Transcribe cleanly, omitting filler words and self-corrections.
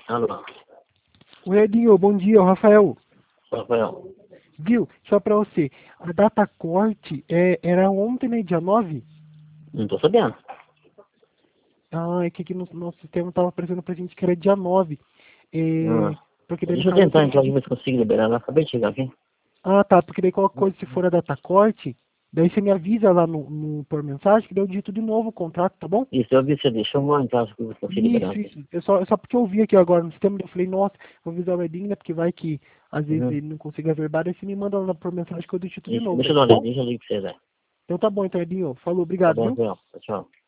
Alô, Oi, Edinho, bom dia, o Rafael. Rafael. Viu? Só pra você, a data corte era ontem, né, dia 9. Não tô sabendo. Ah, é que aqui no nosso sistema tava aparecendo pra gente que era dia 9. Ah, Porque daí no deixa eu caso eu tentar teria entrar que... aqui, ver se consigo liberar. Eu acabei de chegar aqui. Ah, tá, porque daí qualquer coisa, se for a data corte, daí você me avisa lá por mensagem, que daí eu digito de novo o contrato, tá bom? Isso, eu vi você deixa eu entrar, se eu consigo liberar Isso, aqui. isso. Eu só porque eu vi aqui agora no sistema, eu falei, nossa, vou avisar o Edinho, né, porque vai que às vezes Uhum. ele não consiga averbar, daí você me manda lá por mensagem que eu digito de Isso, novo deixa daí, eu dar tá uma olhada, bom? deixa eu ligar pra você, Zé. Então tá bom, então, Edinho. Falou, Tá obrigado, bom, viu? Rafael. Tchau.